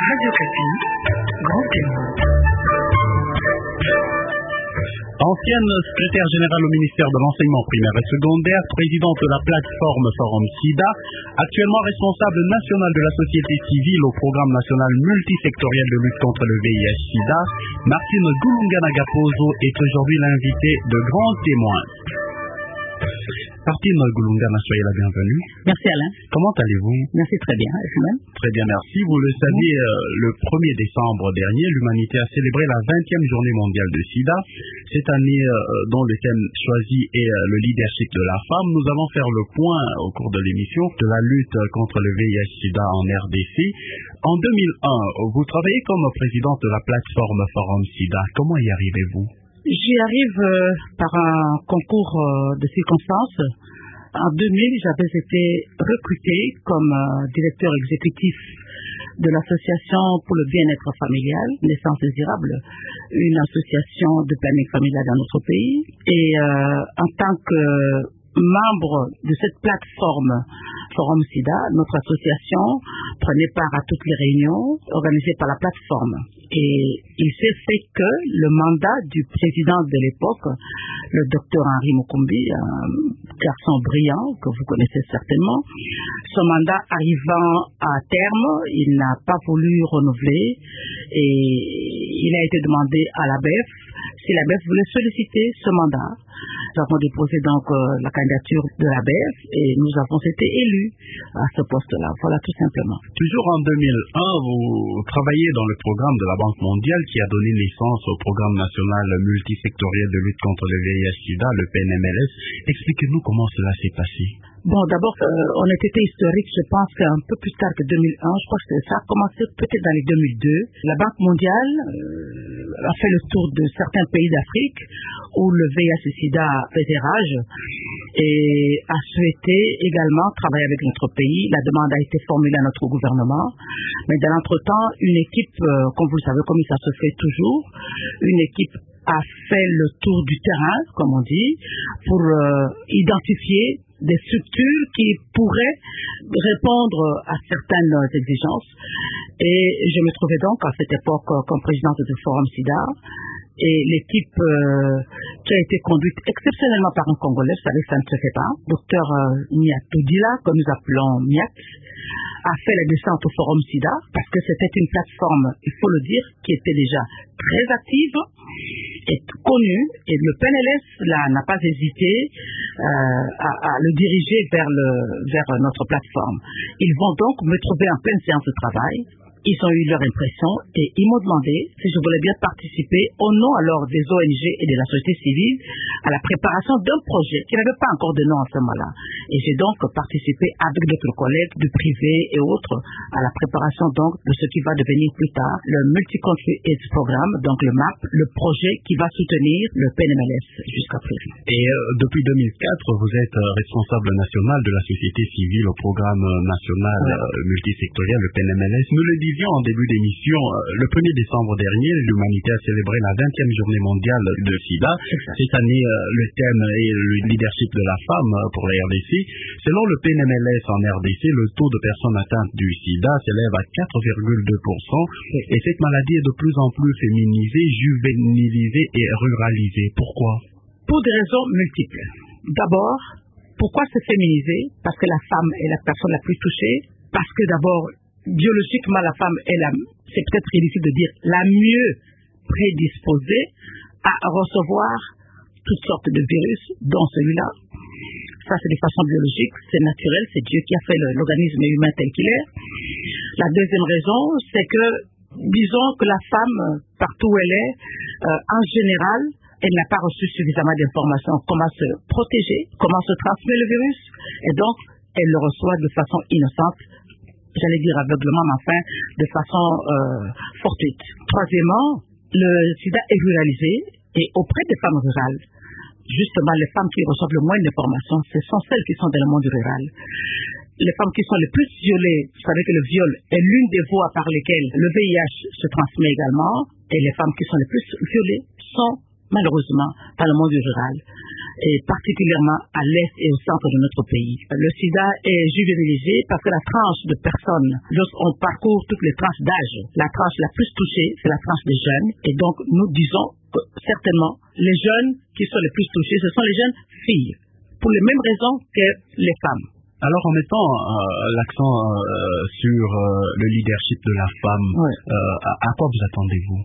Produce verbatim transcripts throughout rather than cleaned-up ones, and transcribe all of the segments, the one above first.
Radio Okapi, grand témoin. Ancienne secrétaire générale au ministère de l'enseignement primaire et secondaire, présidente de la plateforme Forum SIDA, actuellement responsable national de la société civile au programme national multisectoriel de lutte contre le V I H SIDA, Martine Gulunga-Nagapozo est aujourd'hui l'invitée de grands témoins. Martine Gulunga, soyez la bienvenue. Merci Alain. Comment allez-vous? Merci, très bien. Vous-même? Très bien, merci. Vous le savez, euh, le premier décembre dernier, l'humanité a célébré la vingtième journée mondiale de SIDA. Cette année, euh, dont le thème choisi est euh, le leadership de la femme, nous allons faire le point au cours de l'émission de la lutte contre le V I H SIDA en R D C. En deux mille un, vous travaillez comme présidente de la plateforme Forum SIDA. Comment y arrivez-vous? J'y arrive euh, par un concours euh, de circonstances. En deux mille, j'avais été recrutée comme euh, directeur exécutif de l'association pour le bien-être familial, Naissance Désirable, une association de planning familial dans notre pays. Et euh, en tant que membre de cette plateforme Forum SIDA, notre association prenait part à toutes les réunions organisées par la plateforme. Et il s'est fait que le mandat du président de l'époque, le docteur Henri Mukumbi, un garçon brillant que vous connaissez certainement, son mandat arrivant à terme, il n'a pas voulu renouveler et il a été demandé à l'A B F si l'A B F voulait solliciter ce mandat. Nous avons déposé donc euh, la candidature de l'A B F et nous avons été élus à ce poste-là. Voilà, tout simplement. Toujours en deux mille un, vous travaillez dans le programme de la Banque mondiale qui a donné naissance au programme national multisectoriel de lutte contre le V I H SIDA, le P N M L S. Expliquez-nous comment cela s'est passé. Bon, d'abord, euh, on a été historique, je pense qu'un peu plus tard que deux mille un, je crois que ça a commencé peut-être dans les deux mille deux. La Banque mondiale euh, a fait le tour de certains pays d'Afrique où le V I H SIDA faisait rage et a souhaité également travailler avec notre pays. La demande a été formulée à notre gouvernement. Mais dans l'entretemps, une équipe, euh, comme vous le savez, comme ça se fait toujours, une équipe a fait le tour du terrain, comme on dit, pour euh, identifier des structures qui pourraient répondre à certaines exigences. Et je me trouvais donc à cette époque comme présidente du Forum SIDA. Et l'équipe euh, qui a été conduite exceptionnellement par un Congolais, vous savez, ça ne se fait pas, docteur euh, Niatoudila, que nous appelons Niat, a fait la descente au Forum SIDA parce que c'était une plateforme, il faut le dire, qui était déjà très active et connue. Et le P N L S là n'a pas hésité euh, à, à le diriger vers, le, vers notre plateforme. Ils vont donc me trouver en pleine séance de travail. Ils ont eu leur impression et ils m'ont demandé si je voulais bien participer au nom alors des O N G et de la société civile à la préparation d'un projet qui n'avait pas encore de nom à ce moment-là. Et j'ai donc participé avec d'autres collègues du privé et autres à la préparation donc de ce qui va devenir plus tard le Multi-Country AIDS Programme, donc le M A P, le projet qui va soutenir le P N M L S jusqu'à présent. Et euh, depuis deux mille quatre, vous êtes euh, responsable national de la société civile au programme national ouais. euh, multisectoriel, le P N M L S. Nous le disions en début d'émission, euh, le premier décembre dernier, l'humanité a célébré la vingtième journée mondiale de SIDA. Cette année, euh, le thème est le leadership de la femme euh, pour la R D C. Selon le P N M L S en R D C, le taux de personnes atteintes du SIDA s'élève à quatre virgule deux pour cent et cette maladie est de plus en plus féminisée, juvénilisée et ruralisée. Pourquoi? Pour des raisons multiples. D'abord, pourquoi se féminiser? Parce que la femme est la personne la plus touchée. Parce que d'abord, biologiquement, la femme est la, c'est peut-être ridicule de dire, la mieux prédisposée à recevoir toutes sortes de virus, dont celui-là. Ça, c'est de façon biologique, c'est naturel, c'est Dieu qui a fait le, l'organisme humain tel qu'il est. La deuxième raison, c'est que, disons que la femme, partout où elle est, euh, en général, elle n'a pas reçu suffisamment d'informations comment se protéger, comment se transmet le virus, et donc, elle le reçoit de façon innocente, j'allais dire aveuglement, mais enfin, de façon euh, fortuite. Troisièmement, le sida est ruralisé, et auprès des femmes rurales, justement, les femmes qui reçoivent le moins d'informations, ce sont celles qui sont dans le monde rural. Les femmes qui sont les plus violées, vous savez que le viol est l'une des voies par lesquelles le V I H se transmet également, et les femmes qui sont les plus violées sont malheureusement dans le monde rural. et particulièrement à l'est et au centre de notre pays. Le sida est juvénilisé parce que la tranche de personnes, lorsqu'on parcourt toutes les tranches d'âge, la tranche la plus touchée, c'est la tranche des jeunes. Et donc, nous disons que certainement, les jeunes qui sont les plus touchés, ce sont les jeunes filles, pour les mêmes raisons que les femmes. Alors, en mettant euh, l'accent euh, sur euh, le leadership de la femme, oui. euh, à, à quoi vous attendez-vous?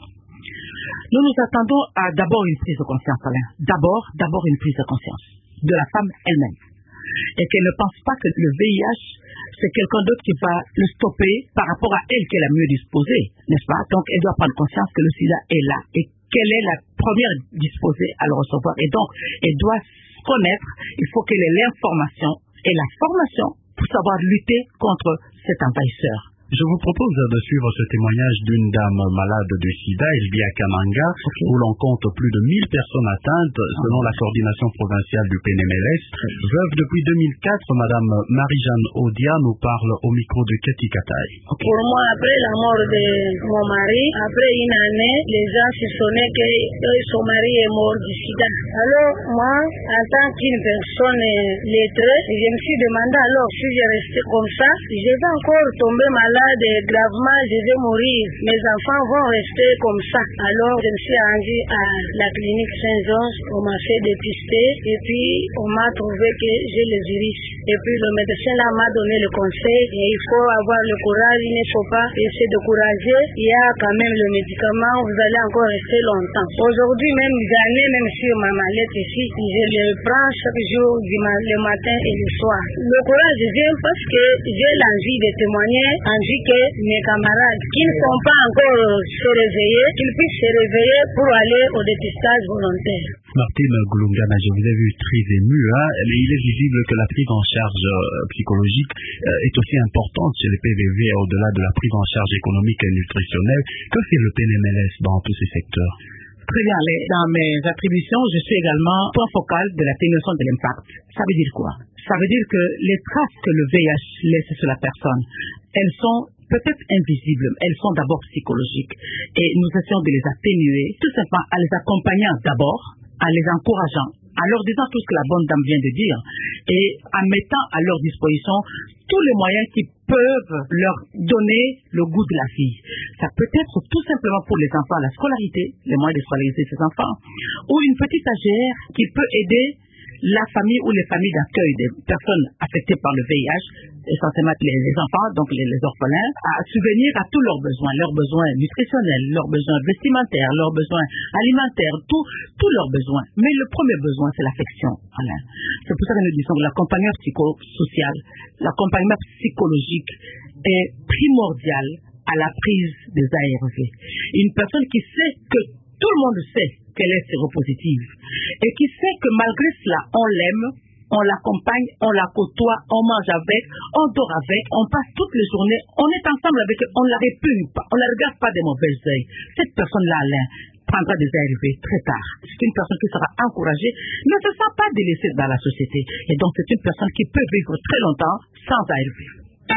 Nous nous attendons à d'abord une prise de conscience, Alain. D'abord, d'abord une prise de conscience de la femme elle-même. Et qu'elle ne pense pas que le V I H, c'est quelqu'un d'autre qui va le stopper par rapport à elle qu'elle a mieux disposé, n'est-ce pas? Donc, elle doit prendre conscience que le sida est là et qu'elle est la première disposée à le recevoir. Et donc, elle doit connaître, il faut qu'elle ait l'information et la formation pour savoir lutter contre cet envahisseur. Je vous propose de suivre ce témoignage d'une dame malade de sida, Elvia Kamanga, okay. où l'on compte plus de mille personnes atteintes, selon la coordination provinciale du P N M L S. Veuve depuis deux mille quatre, Madame Marie-Jeanne Odia nous parle au micro de Cathy Kataï. Okay. Pour moi, après la mort de mon mari, après une année, les gens se sonnaient que son mari est mort du sida. Alors, moi, en tant qu'une personne lettrée, je me suis demandé alors, si je restais comme ça, je vais encore tomber malade. Gravement, je vais mourir. Mes enfants vont rester comme ça. Alors, je me suis rendue à la clinique Saint-Georges. On m'a fait dépister et puis on m'a trouvé que j'ai le virus. Et puis le médecin là m'a donné le conseil. Et il faut avoir le courage, il ne faut pas essayer de courager. Il y a quand même le médicament, vous allez encore rester longtemps. Aujourd'hui même, j'en ai même sur ma mallette ici. Je le prends chaque jour, le matin et le soir. Le courage vient parce que j'ai l'envie de témoigner, envie que mes camarades qui ne sont pas encore se réveiller, qu'ils puissent se réveiller pour aller au dépistage volontaire. Martine Goulungana, je vous ai vu très émue. Hein? Il est visible que la prise en charge euh, psychologique euh, est aussi importante chez les P V V au-delà de la prise en charge économique et nutritionnelle. Que fait le P N M L S dans tous ces secteurs? Très bien. Dans mes attributions, je suis également point focal de l'atténuation de l'impact. Ça veut dire quoi? Ça veut dire que les traces que le V I H laisse sur la personne, elles sont peut-être invisibles, elles sont d'abord psychologiques. Et nous essayons de les atténuer, tout simplement en les accompagnant d'abord, en les encourageant, en leur disant tout ce que la bonne dame vient de dire, et en mettant à leur disposition tous les moyens qui peuvent leur donner le goût de la vie. Ça peut être tout simplement pour les enfants la scolarité, les moyens de scolariser ces enfants, ou une petite A G R qui peut aider la famille ou les familles d'accueil des personnes affectées par le V I H, essentiellement les, les enfants, donc les, les orphelins, à subvenir à tous leurs besoins, leurs besoins nutritionnels, leurs besoins vestimentaires, leurs besoins alimentaires, tous tous leurs besoins. Mais le premier besoin, c'est l'affection, Alain. C'est pour ça que nous disons que l'accompagnement psychosocial, l'accompagnement psychologique est primordial à la prise des A R V. Une personne qui sait que tout le monde sait qu'elle est séropositive et qui sait que malgré cela, on l'aime, on l'accompagne, on la côtoie, on mange avec, on dort avec, on passe toutes les journées, on est ensemble avec elle, on ne la répugne pas, on ne la regarde pas des mauvais œils. Cette personne-là, Alain, prendra des A R V très tard. C'est une personne qui sera encouragée, ne se sent pas délaissée dans la société. Et donc, c'est une personne qui peut vivre très longtemps sans A R V.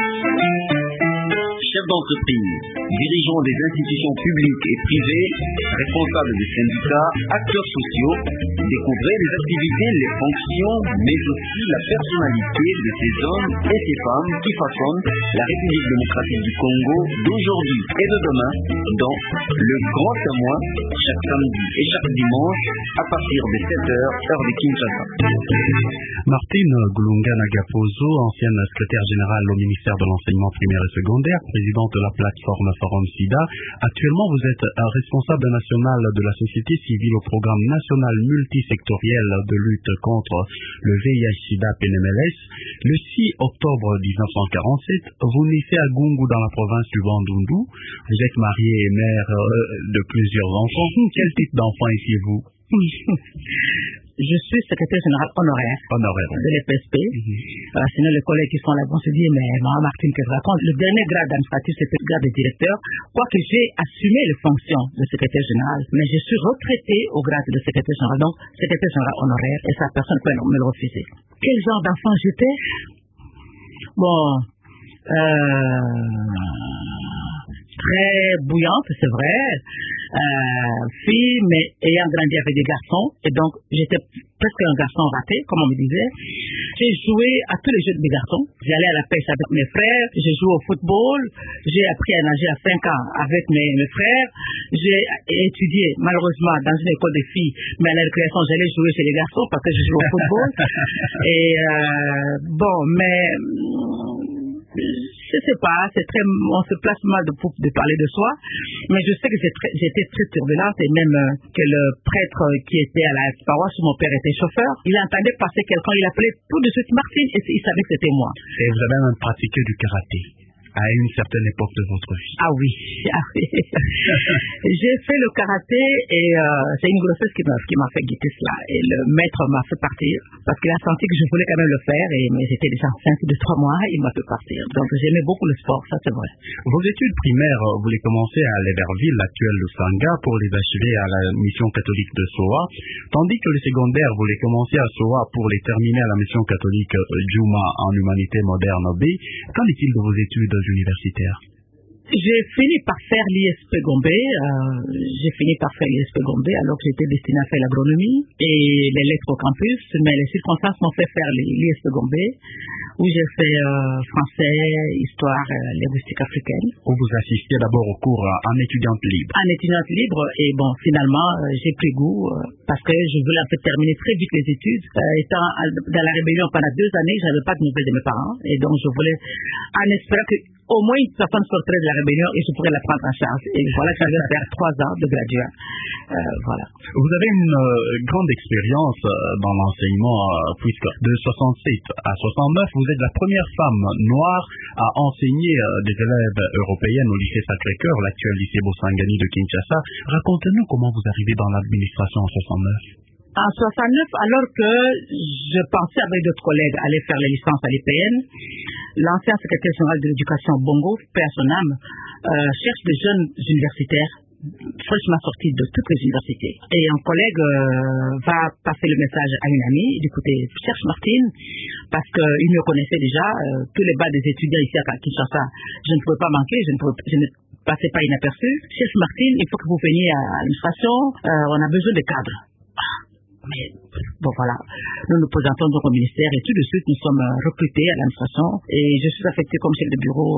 Chefs d'entreprise, dirigeants des institutions publiques et privées, responsables des syndicats, acteurs sociaux, découvrez les activités, les fonctions, mais aussi la personnalité de ces hommes et ces femmes qui façonnent la République démocratique du Congo d'aujourd'hui et de demain dans le Grand Témoin, chaque samedi et chaque dimanche à partir de sept heures, heure de Kinshasa. Martine Goulungana Gaposo, ancienne secrétaire générale au ministère de l'Enseignement primaire et secondaire, présidente de la plateforme Forum SIDA. Actuellement, vous êtes responsable national de la société civile au programme national multisectoriel de lutte contre le V I H-SIDA P N M L S. Le six octobre dix-neuf cent quarante-sept, vous naissez à Gungu dans la province du Bandundu. Vous êtes marié et mère de plusieurs enfants. Quel type d'enfant étiez-vous? Je suis secrétaire général honoraire, honoraire de l'E P S P. Mm-hmm. Alors, sinon, les collègues qui sont là vont se dire, mais maman Martine, qu'elle raconte. Le dernier grade administratif, c'est le grade de directeur, quoique j'ai assumé les fonctions de secrétaire général, mais je suis retraité au grade de secrétaire général, donc secrétaire général honoraire, et ça, personne ne peut me le refuser. Quel genre d'enfant j'étais? Bon, euh, très bouillante, c'est vrai, euh, fille, mais ayant grandi avec des garçons, et donc j'étais presque un garçon raté, comme on me disait. J'ai joué à tous les jeux des garçons. J'allais à la pêche avec mes frères, j'ai joué au football, j'ai appris à nager à cinq ans avec mes, mes frères, j'ai étudié malheureusement dans une école de filles, mais à la récréation j'allais jouer chez les garçons parce que je jouais au football. Et euh, bon, mais je sais pas, c'est très, on se place mal de, de parler de soi, mais je sais que j'étais très turbulente et même euh, que le prêtre qui était à la paroisse où mon père était chauffeur, il entendait passer quelqu'un, il appelait tout de suite Martine et il savait que c'était moi. Et vous avez même pratiqué du karaté à une certaine époque de votre vie. Ah oui, ah oui. J'ai fait le karaté et euh, c'est une grossesse qui m'a, qui m'a fait guetter cela. Et le maître m'a fait partir parce qu'il a senti que je voulais quand même le faire, et, mais j'étais déjà enceinte de trois mois, il m'a fait partir. Donc j'aimais beaucoup le sport, ça c'est vrai. Vos études primaires, vous les commencez à Léverville, l'actuel Lusanga, pour les achever à la mission catholique de Soa, tandis que les secondaires, vous les commencez à Soa pour les terminer à la mission catholique Djouma en humanité moderne B. Qu'en est-il de vos études universitaires? J'ai fini par faire l'I S P Gombe, euh, j'ai fini par faire l'I S P Gombe alors que j'étais destinée à faire l'agronomie et les lettres au campus, mais les circonstances m'ont fait faire l'I S P Gombe, où j'ai fait euh, français, histoire, euh, linguistique africaine. Où vous assistiez d'abord au cours en étudiante libre? En étudiante libre, et bon, finalement, euh, j'ai pris goût euh, parce que je voulais en fait terminer très vite les études. Euh, étant dans la rébellion pendant deux années, j'avais pas de nouvelles de mes parents, et donc je voulais, en espérant que au moins une personne sortirait de la rébellion et je pourrais la prendre en charge. Et voilà, ça vient faire trois ans de graduat. Euh, voilà. Vous avez une euh, grande expérience euh, dans l'enseignement, euh, puisque de soixante-sept à soixante-neuf, vous êtes la première femme noire à enseigner euh, des élèves européennes au lycée Sacré-Cœur, l'actuel lycée Bosangani de Kinshasa. Racontez-nous comment vous arrivez dans l'administration en soixante-neuf. En soixante-neuf, alors que je pensais avec d'autres collègues aller faire les licences à l'I P N, l'ancien secrétaire général de l'éducation Bongo, paix à son âme, euh, cherche des jeunes universitaires fraîchement sortis de toutes les universités. Et un collègue euh, va passer le message à une amie, écoutez, cherche Martine, parce qu'il me connaissait déjà, euh, tous les bas des étudiants ici à Kinshasa, je ne pouvais pas manquer, je ne, pouvais, je ne passais pas inaperçu. Cherche Martine, il faut que vous veniez à l'administration, euh, on a besoin de cadres. Mais bon voilà, nous nous présentons donc au ministère et tout de suite nous sommes recrutés à l'administration et je suis affecté comme chef de bureau,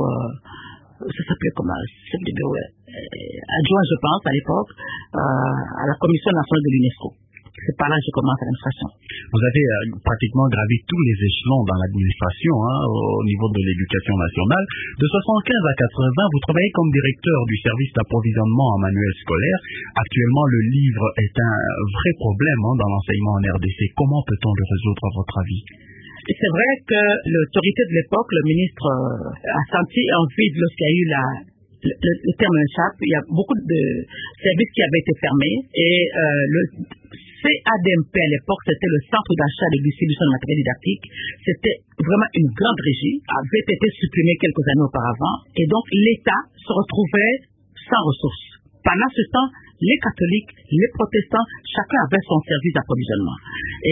euh, ça s'appelait comme chef de bureau euh, adjoint je pense à l'époque, euh, à la commission nationale de l'UNESCO. C'est par là que je commence à l'administration. Vous avez euh, pratiquement gravi tous les échelons dans l'administration, hein, au niveau de l'éducation nationale. De soixante-quinze à quatre-vingts, vous travaillez comme directeur du service d'approvisionnement en manuels scolaires. Actuellement, le livre est un vrai problème hein, dans l'enseignement en R D C. Comment peut-on le résoudre à votre avis? C'est vrai que l'autorité de l'époque, le ministre, euh, a senti un vide lorsqu'il y a eu la... Le, le, le terme échappe, il y a beaucoup de services qui avaient été fermés et euh, le C A D M P à l'époque, c'était le centre d'achat et de distribution de matériel didactique. C'était vraiment une grande régie, avait été supprimé quelques années auparavant et donc l'État se retrouvait sans ressources. Pendant ce temps, les catholiques, les protestants, chacun avait son service d'approvisionnement.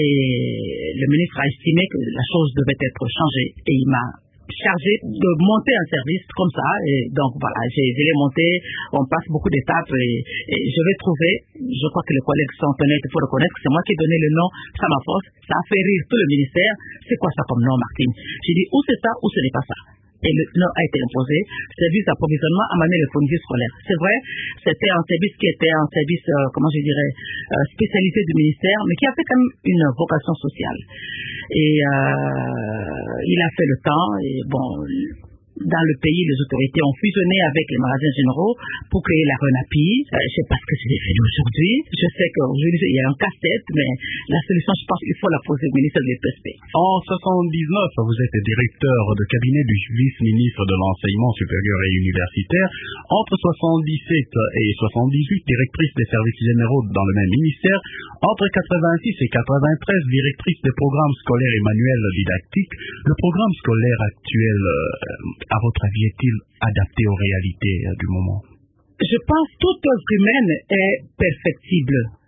Et le ministre a estimé que la chose devait être changée et il m'a chargé de monter un service comme ça et donc voilà, j'ai voulu monter, on passe beaucoup d'étapes et, et je vais trouver, je crois que les collègues sont honnêtes, il faut reconnaître que c'est moi qui ai donné le nom, ça m'a force, ça a fait rire tout le ministère, c'est quoi ça comme nom Martine? J'ai dit ou c'est ça ou ce n'est pas ça. Et le nom a été imposé, service d'approvisionnement à manuel de fourniture scolaire. C'est vrai, c'était un service qui était un service, euh, comment je dirais, euh, spécialisé du ministère, mais qui avait quand même une vocation sociale. Et euh, il a fait le temps, et bon... Dans le pays, les autorités ont fusionné avec les magasins généraux pour créer la RENAPI. Euh, je ne sais pas ce que c'est fait aujourd'hui. Je sais qu'aujourd'hui, il y a un casse-tête, mais la solution, je pense qu'il faut la poser au ministère de l'E P S P. En soixante-dix-neuf, vous êtes directeur de cabinet du vice-ministre de l'enseignement supérieur et universitaire. Entre soixante-dix-sept et soixante-dix-huit, directrice des services généraux dans le même ministère. Entre quatre-vingt-six et quatre-vingt-treize, directrice des programmes scolaires et manuels didactiques. Le programme scolaire actuel, euh, à votre avis, est-il adapté aux réalités euh, du moment? Je pense que toute œuvre humaine est perfectible.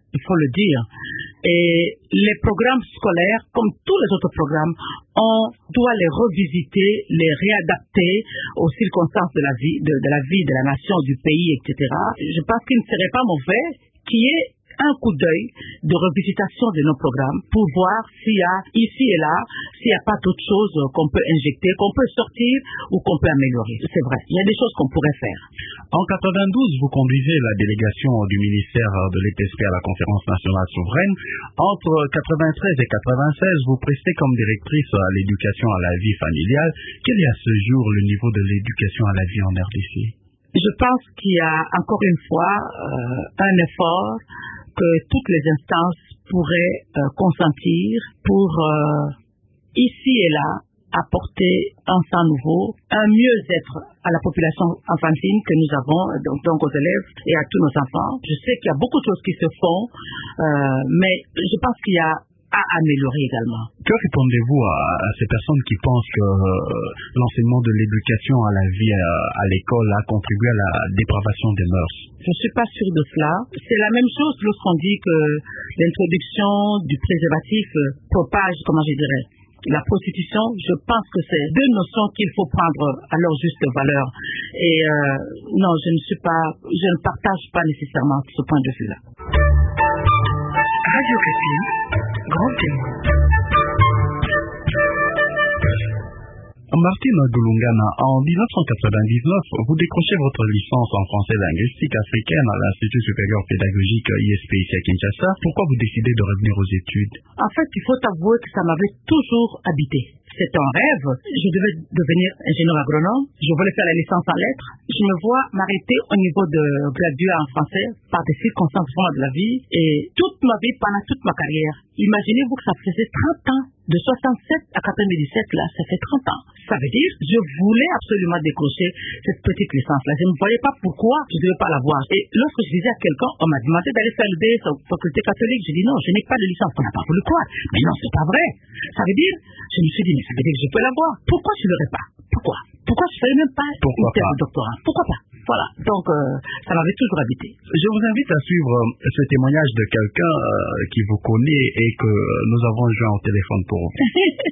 il faut le dire. Et les programmes scolaires, comme tous les autres programmes, on doit les revisiter, les réadapter aux circonstances de la vie, de, de la vie de la nation, du pays, et cetera. Je pense qu'il ne serait pas mauvais qu'il y ait un coup d'œil de revisitation de nos programmes pour voir s'il y a ici et là, s'il n'y a pas d'autres choses qu'on peut injecter, qu'on peut sortir ou qu'on peut améliorer. C'est vrai, il y a des choses qu'on pourrait faire. En quatre-vingt-douze, vous conduisez la délégation du ministère de l'E P S P à la Conférence nationale souveraine. Entre quatre-vingt-treize et quatre-vingt-seize, vous prestez comme directrice à l'éducation à la vie familiale. Quel est à ce jour le niveau de l'éducation à la vie en R D C? Je pense qu'il y a encore une fois euh, un effort que toutes les instances pourraient euh, consentir pour euh, ici et là apporter un sang nouveau, un mieux-être à la population infantile que nous avons, donc, donc aux élèves et à tous nos enfants. Je sais qu'il y a beaucoup de choses qui se font, euh, mais je pense qu'il y a à améliorer également. Que répondez-vous à, à ces personnes qui pensent que euh, l'enseignement de l'éducation à la vie à, à l'école a contribué à la dépravation des mœurs? Je ne suis pas sûre de cela. C'est la même chose lorsqu'on dit que l'introduction du préservatif propage, comment je dirais, la prostitution. Je pense que c'est deux notions qu'il faut prendre à leur juste valeur. Et euh, non, je ne suis pas, je ne partage pas nécessairement ce point de vue-là. Radio Kapi, grand témoin. Martine Gulungana, en dix-neuf cent quatre-vingt-dix-neuf, vous décrochez votre licence en français linguistique africaine à l'Institut supérieur pédagogique I S P ici à Kinshasa. Pourquoi vous décidez de revenir aux études? En fait, il faut avouer que ça m'avait toujours habité. C'est un rêve. Je devais devenir ingénieur agronome. Je voulais faire la licence en lettres. Je me vois m'arrêter au niveau de graduat en français par des circonstances de la vie. Et toute ma vie, pendant toute ma carrière, imaginez-vous que ça faisait trente ans. De soixante-sept à quatre-vingt-dix-sept, là, ça fait trente ans. Ça veut dire, je voulais absolument décrocher cette petite licence-là. Je ne voyais pas pourquoi je ne devais pas l'avoir. Et lorsque je disais à quelqu'un, on m'a demandé d'aller faire le D S à la faculté catholique, j'ai dit non, je n'ai pas de licence. On n'a pas voulu croire. Mais non, c'est pas vrai. Ça veut dire, je me suis dit, mais ça veut dire que je peux l'avoir. Pourquoi je ne l'aurais pas? Pourquoi? Pourquoi je ne ferais même pas Pourquoi une thèse pas? de doctorat? Pourquoi pas? Voilà. Donc, euh, ça m'avait toujours habité. Je vous invite à suivre euh, ce témoignage de quelqu'un euh, qui vous connaît et que nous avons joint au téléphone pour vous.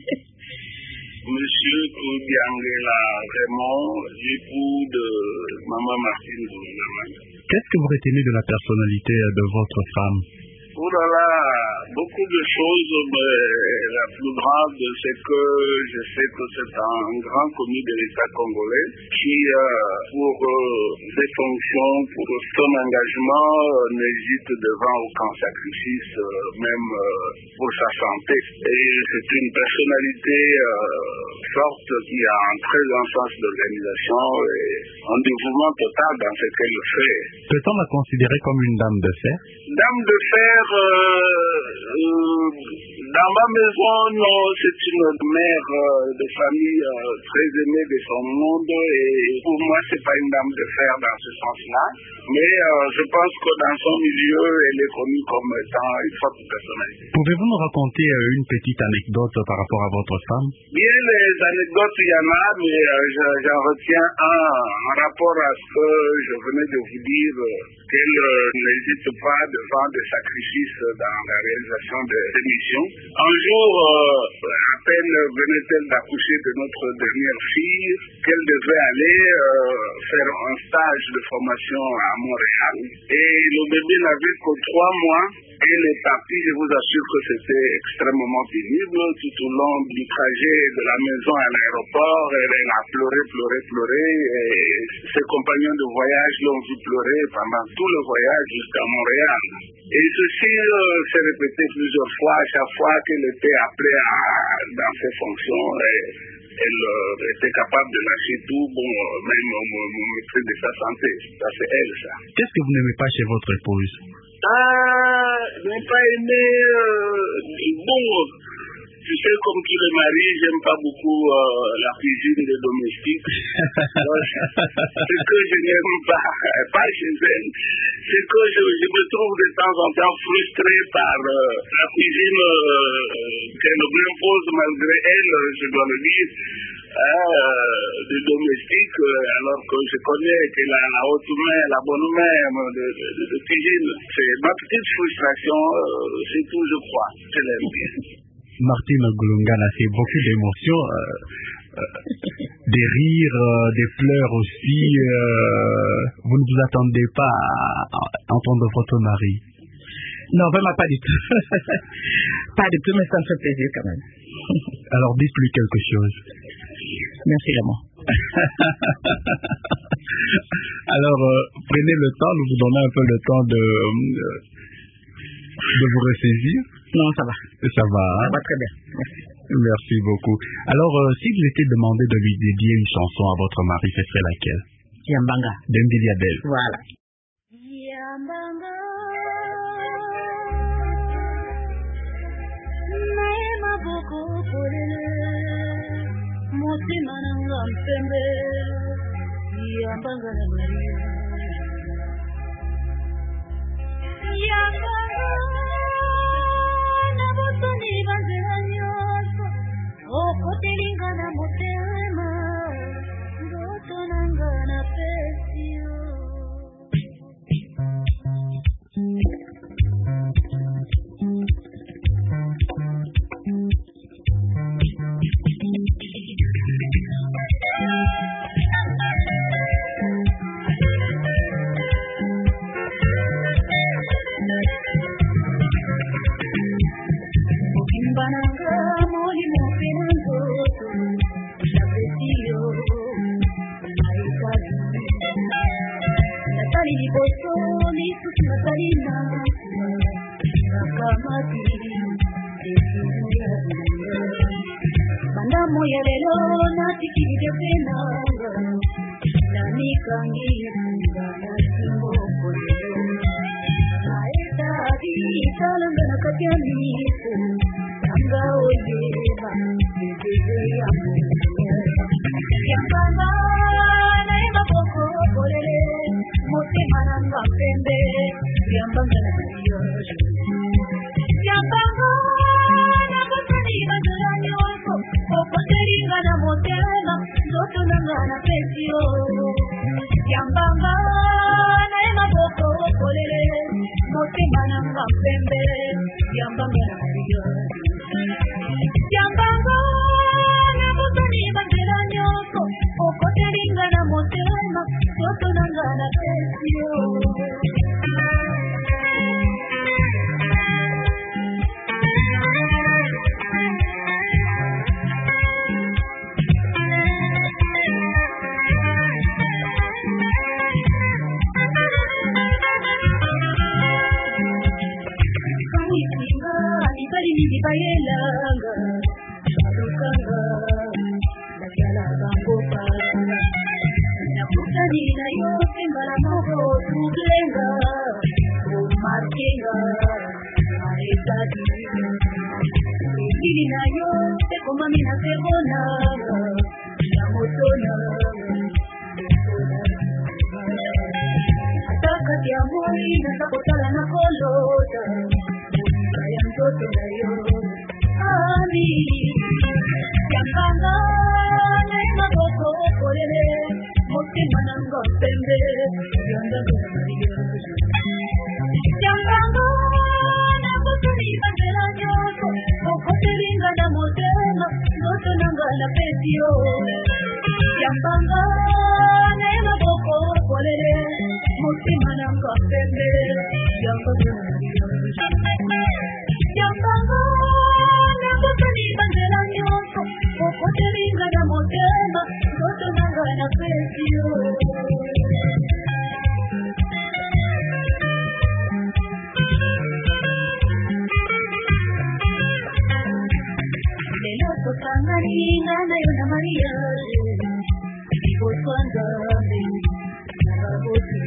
Monsieur Koudiangela Raymond, l'époux de Maman Martine Gulungana. Qu'est-ce que vous retenez de la personnalité de votre femme? Oh là là, beaucoup de choses, mais la plus grande, c'est que je sais que c'est un grand commis de l'État congolais qui, euh, pour euh, ses fonctions, pour son engagement, euh, n'hésite devant aucun sacrifice, euh, même euh, pour sa santé. Et c'est une personnalité euh, forte qui a un très grand sens d'organisation et un dévouement total dans ce qu'elle fait. Peut-on la considérer comme une dame de fer? Dame de fer, euh, euh, dans ma maison, non, c'est une mère euh, de famille euh, très aimée de son monde et pour moi, c'est pas une dame de fer dans ce sens-là. Mais euh, je pense que dans son milieu, elle est connue comme étant une forte personnalité. Pouvez-vous nous raconter euh, une petite anecdote par rapport à votre femme? Bien, les anecdotes, il y en a, mais euh, j'en retiens un en rapport à ce que je venais de vous dire, euh, qu'elle euh, n'hésite pas devant des sacrifices dans la réalisation de ses missions. Un jour, euh, à peine venait-elle d'accoucher de notre dernière fille, qu'elle devait aller euh, faire un stage de formation à Montréal. Et le bébé n'avait que trois mois. Elle est partie, je vous assure que c'était extrêmement pénible. Tout au long du trajet de la maison à l'aéroport, elle a pleuré, pleuré, pleuré. Et ses compagnons de voyage l'ont vu pleurer pendant tout le voyage jusqu'à Montréal. Et ceci euh, s'est répété plusieurs fois, à chaque fois qu'elle était appelée à, dans ses fonctions. Et, elle euh, était capable de lâcher tout, bon, même au mépris de sa santé. Ça, c'est elle, ça. Qu'est-ce que vous n'aimez pas chez votre épouse? Ah, je n'ai pas aimé, euh, bon, tu sais, comme tous les maris, j'aime pas beaucoup euh, la cuisine des domestiques. Ce que je n'aime pas, pas chez elle, c'est que je, je me trouve de temps en temps frustré par euh, la cuisine euh, qu'elle m'impose malgré elle, je dois le dire. euh, de domestique, euh, alors que je connais que la, la haute main, la bonne main de, de, de, de cuisine, c'est ma petite frustration, euh, c'est tout, je crois. Je l'aime bien. Martine Golongala, c'est beaucoup d'émotions, euh, euh, des rires, euh, des pleurs aussi. Euh, vous ne vous attendez pas à, à entendre votre mari? Non, vraiment pas du tout. Pas du tout, mais ça me fait plaisir quand même. Alors, dites-lui quelque chose. Merci, Raymond. Alors, euh, prenez le temps, nous vous donnons un peu le temps de, de vous ressaisir. Non, ça va. Ça va, hein? Ça va très bien. Merci. Merci beaucoup. Alors, euh, si vous étiez demandé de lui dédier une chanson à votre mari, ce serait laquelle? Yambanga. Dembili Adel. Voilà. Yambanga. Naima boko polele. Mutima nanga mpembe. Yambanga na Maria. Yambanga. Nabotoni banzela nyonso. Okotelinga na motema. Ndoto nanga na pesio. Bandamo ya lelo natikirije pena na nikangia na simbo polelo aita di talanga na katyani tanga oye ba bebe ya yambanga na eba boko polele mote mananga pembe yambanga na yo yambanga na botani bazanyo Okotelinga na motema, ndoto nanga na pesio. Yambanga na ema boko polele, motema nanga pembe. Yambanga na Maria. Yambanga na botani banzela nyonso. Okotelinga na motema, ndoto nanga na pesio. Ni bayelanga adukanga dakala bangopa nakutani na yote mbala mogo tulenga umarkenga aretadi ili na yote koma mina sebona na motona ataka ya moi na sakotala na kolota kaya mtoto na yo ami yambanga na maboko polele motima nanga pembe yanda na Maria yambanga na botoni bandera nyoko okotelinga na motema ndoto nanga na pesio yambanga na maboko polele motima nanga pembe yanda na Maria yambanga na botoni bandera nyoko okotelinga na motema ndoto nanga na pesio lelo tosanganinga nayo na Maria ikotwanzambe nababoti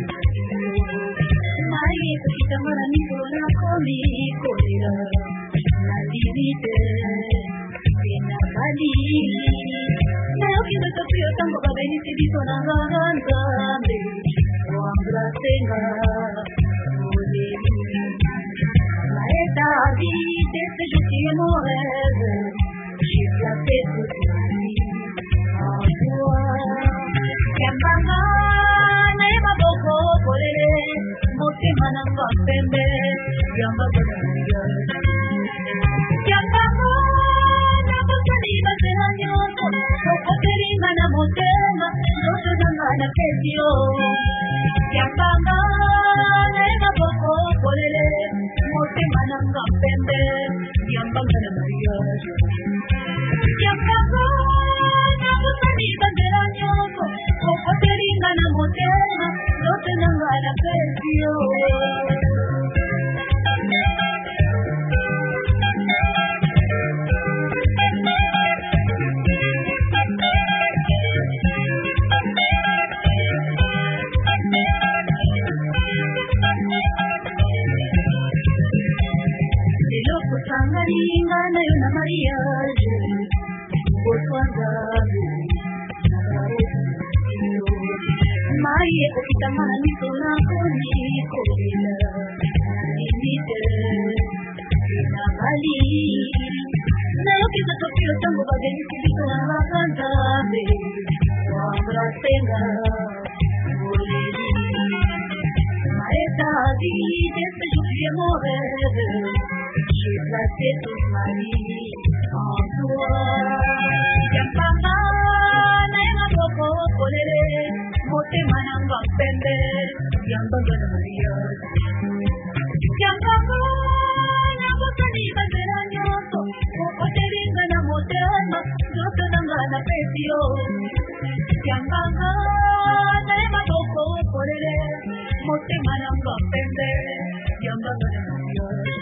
aye tukitamana nikola komi kolera nalivite ena badili nayo kimetopio tango babenisi biso na nganzambe wambrasenga oleli maeta vite se je suis mon rêve j'ai placé toute la vie motema nanga pembe yamba bana yamba na bosani bazela nyonso okoteringa na motema nyonso nanga na pesio yambanga nayenga boko polele motema nanga pembe yambanga na mariage yambanga na bosani bazela nyonso okoteringa na motema nyonso nanga na pesio Inga na yuna mariage Botwanga Marie okitamani tona koni kobila Inite Ina bali Na yoki za tokio tango bageni kibito na wakantabe Wambra senga Boledi Maeta di Deste julie morede J'ai placé toute ma vie en toi. Yambanga, naima boko polele, motema nanga pembe, yambanga na mariage. Yambanga, nabosani bazela nyonso, okoteringa na motema, nyonso nanga na pesio. Yambanga, naima boko polele, motema nanga pembe, yambanga na mariage.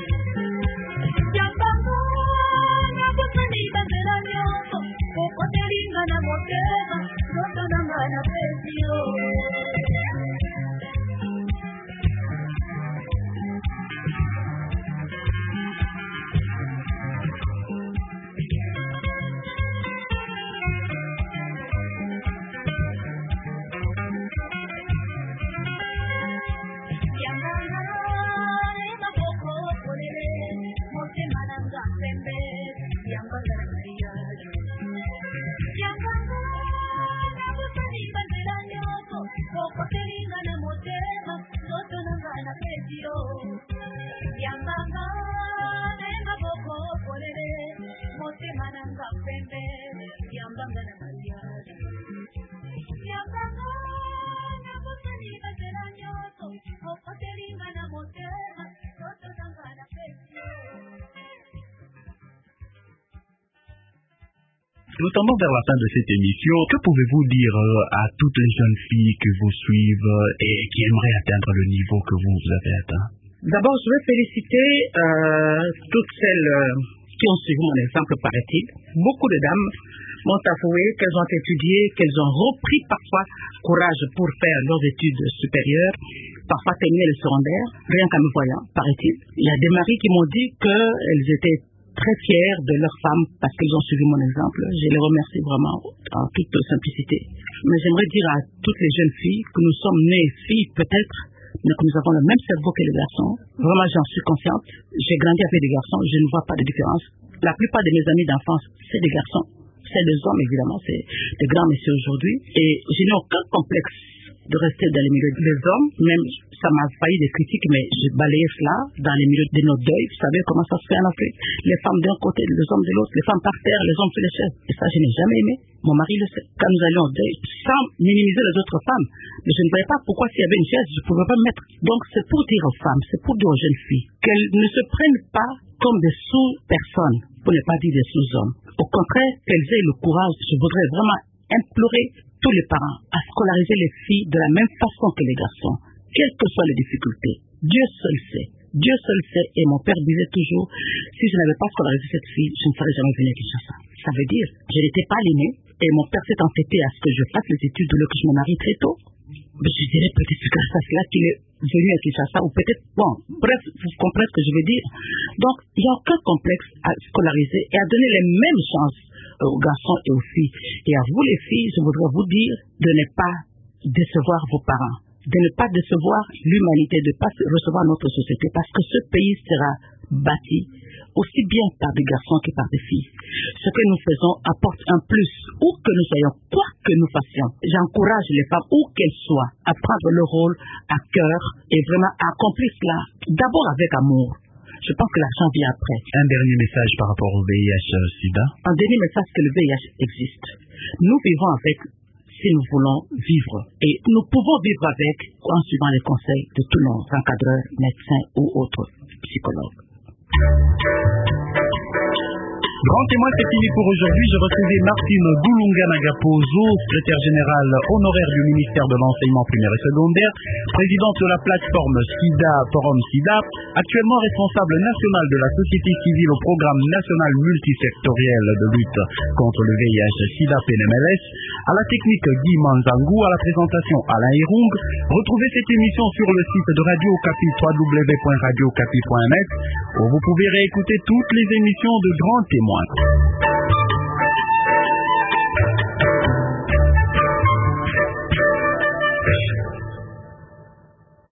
Nous tendons vers la fin de cette émission. Que pouvez-vous dire à toutes les jeunes filles qui vous suivent et qui aimeraient atteindre le niveau que vous avez atteint? D'abord, je veux féliciter euh, toutes celles euh, qui ont suivi mon exemple, paraît-il. Beaucoup de dames m'ont avoué qu'elles ont étudié, qu'elles ont repris parfois courage pour faire leurs études supérieures, parfois terminer le secondaire, rien qu'en me voyant, paraît-il. Il y a des maris qui m'ont dit qu'elles étaient très fiers de leurs femmes parce qu'ils ont suivi mon exemple. Je les remercie vraiment en toute simplicité. Mais j'aimerais dire à toutes les jeunes filles que nous sommes nées filles peut-être, mais que nous avons le même cerveau que les garçons. Vraiment, j'en suis consciente. J'ai grandi avec des garçons, je ne vois pas de différence. La plupart de mes amis d'enfance, c'est des garçons. C'est des hommes, évidemment, c'est des grands messieurs aujourd'hui. Et je n'ai aucun complexe de rester dans les milieux des hommes. Même, ça m'a failli des critiques, mais je balayais cela dans les milieux de nos deuils. Vous savez comment ça se fait en Afrique. Les femmes d'un côté, les hommes de l'autre, les femmes par terre, les hommes sur les chaises. Et ça, je n'ai jamais aimé. Mon mari le sait. Quand nous allions au deuil, sans minimiser les autres femmes, mais je ne voyais pas pourquoi s'il y avait une chaise, je ne pouvais pas me mettre. Donc, c'est pour dire aux femmes, c'est pour dire aux jeunes filles, qu'elles ne se prennent pas comme des sous-personnes, pour ne pas dire des sous-hommes. Au contraire, qu'elles aient le courage, je voudrais vraiment implorer tous les parents à scolariser les filles de la même façon que les garçons, quelles que soient les difficultés. Dieu seul sait. Dieu seul sait, et mon père disait toujours, si je n'avais pas scolarisé cette fille, je ne serais jamais venu à Kinshasa. Ça veut dire, je n'étais pas l'aîné, et mon père s'est entêté à ce que je fasse les études de que je me marie très tôt. Mais je dirais peut-être que grâce à cela qu'il est venu à Kinshasa, ou peut-être, bon, bref, vous comprenez ce que je veux dire. Donc, il n'y a aucun complexe à scolariser et à donner les mêmes chances aux garçons et aux filles. Et à vous les filles, je voudrais vous dire de ne pas décevoir vos parents, de ne pas décevoir l'humanité, de ne pas recevoir notre société, parce que ce pays sera bâti aussi bien par des garçons que par des filles. Ce que nous faisons apporte un plus, où que nous soyons, quoi que nous fassions. J'encourage les femmes, où qu'elles soient, à prendre le rôle à cœur et vraiment à accomplir cela, d'abord avec amour. Je pense que l'argent vient après. Un dernier message par rapport au V I H-Sida. Un dernier message que le V I H existe. Nous vivons avec si nous voulons vivre. Et nous pouvons vivre avec en suivant les conseils de tous nos encadreurs, médecins ou autres psychologues. Grand témoin, c'est fini pour aujourd'hui. Je recevais Martine Goulunga Nagapozo, secrétaire générale honoraire du ministère de l'enseignement primaire et secondaire, présidente de la plateforme SIDA, Forum SIDA, actuellement responsable national de la société civile au programme national multisectoriel de lutte contre le V I H-Sida P N M L S, à la technique Guy Manzangou, à la présentation Alain Hirung. Retrouvez cette émission sur le site de Radio Okapi, w w w point radio okapi point net, où vous pouvez réécouter toutes les émissions de Grand Témoin.